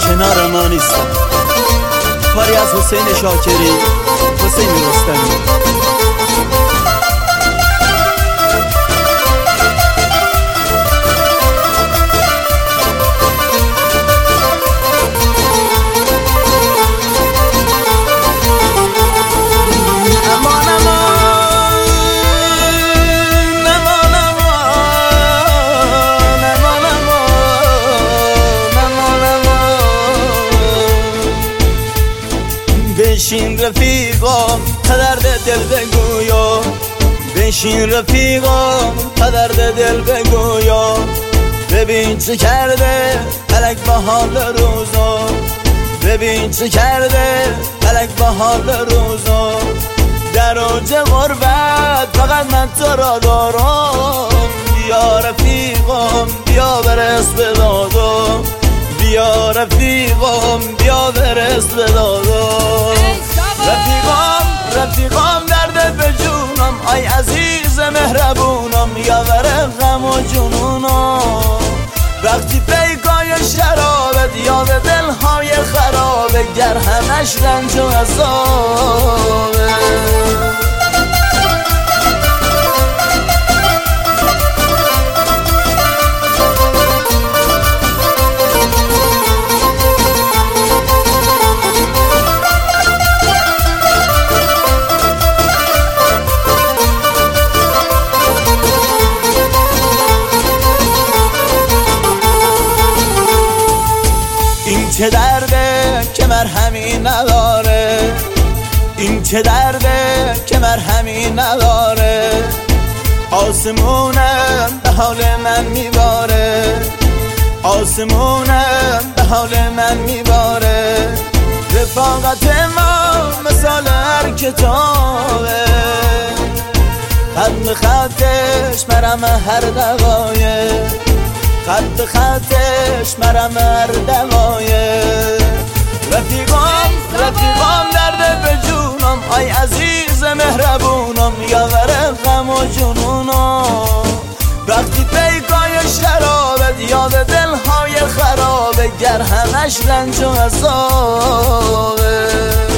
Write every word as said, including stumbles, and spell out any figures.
کنار ما نیستن. کاری از حسین شاکری، حسین رستمی. بشین رفیقام تا درد دل بگویا، بشین رفیقام تا درد دل بگویا. ببین چه کرده فلک با حال روزا، ببین چه کرده فلک با حال روزا. در اوج غربت فقط من تو را دارم. بیا رفیقام بیا برس به دادم، بیا رفیقام بیا برس به دادم. رفیقام رفیقام دردت به جونم، آی عزیز مهربونم، یاور غم و جنونم. وقتی پیکای شرابت یاد دلهای خرابه، گر همش رنج و عذابه. این چه درده که مرهمی نداره، این چه درده که مرهمی نداره. آسمونم به حال من میباره، آسمونم به حال من میباره. رفاقت ما مثال هر کتابه، خط به خطش مرم هر دوایه، خط به خطش مرم هر دوایه. رفیقام رفیقام درد به جونم، آی عزیز مهربونم، یاور غم و جنونم. وقتی پیکای شرابت یاد دلهای خرابه، گر همش رنج و عذابه.